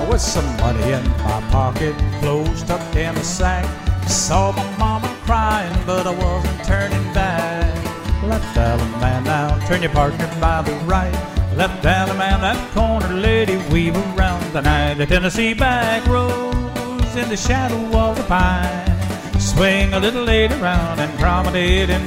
with some money in my pocket, clothes tucked in a sack. Saw my mama crying, but I wasn't turning back. Left Allemande now, turn your partner by the right. Left Allemande, that corner lady, weave around the night. The Tennessee back roads in the shadow of the pine. Swing a little lady round and promenade in